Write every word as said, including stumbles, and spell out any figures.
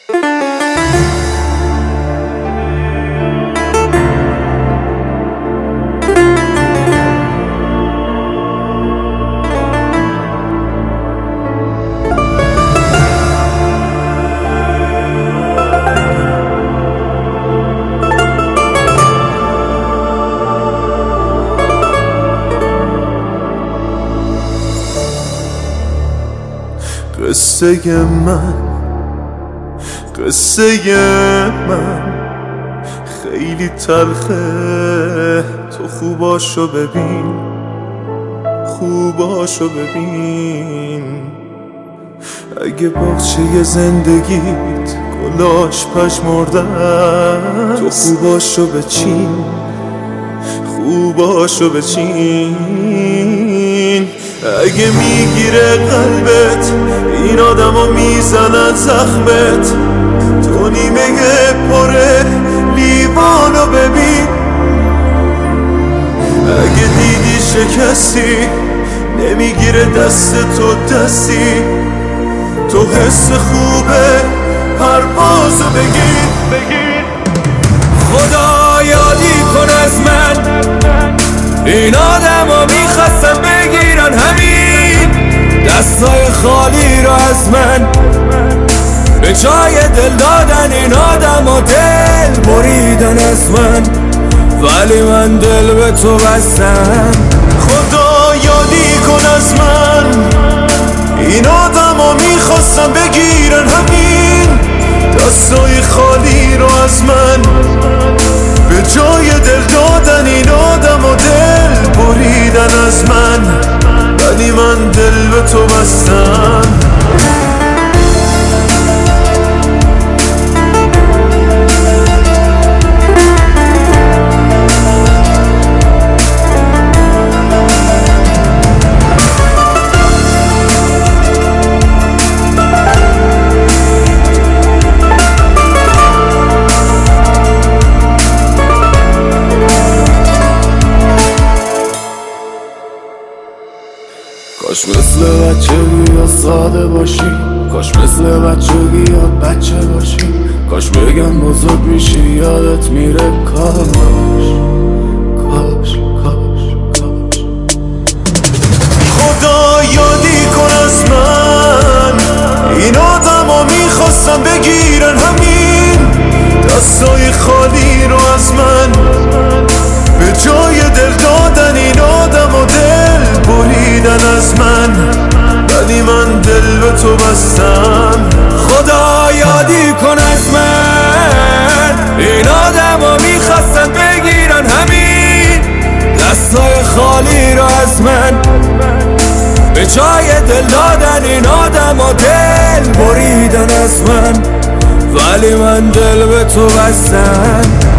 قصه من قصه من خیلی تلخه، تو خوباشو ببین، خوباشو ببین. اگه باغچه زندگیت گلاش پژمردن، تو خوباشو بچین، خوباشو بچین. اگه میگیره قلبت این آدمو میزنن زخمت، تو نیمه پره لیوانو ببین. اگه دیدی شکستی نمیگیره دست تو دستی، تو حس خوبه پروازو بگیر بگیر. خدا یادی کن از من، این آدمو میخواستم بگیرن همین دستای خالی رو از من، به جای دل دادن این آدمو دل بریدن از من، ولی من دل به تو بستم. خدا یادی کن از من، این آدمو میخواستم بگیرن همین دستای خالی رو از من، به جای دل دادن این آدمو دل بریدن از من، ولی من دل به تو بستم. کاش مثل بچگی یا ساده باشی، کاش مثل بچگی یا بچه باشی، کاش بگم بزرگ میشی یادت میره. کاش کاش کاش کاش. خدا یادی کن از من، این آدمو میخواستم بگیرن همین دستای خالی رو از من، به جای دل دادن این آدمو دل بریدن از من، ولی من دل به تو بستم. خدا یادی کن از من، این آدمو میخواستن بگیرن همین دستای خالی رو از من، به جای دل دادن این آدمو دل بریدن از من، ولی من دل به تو بستم.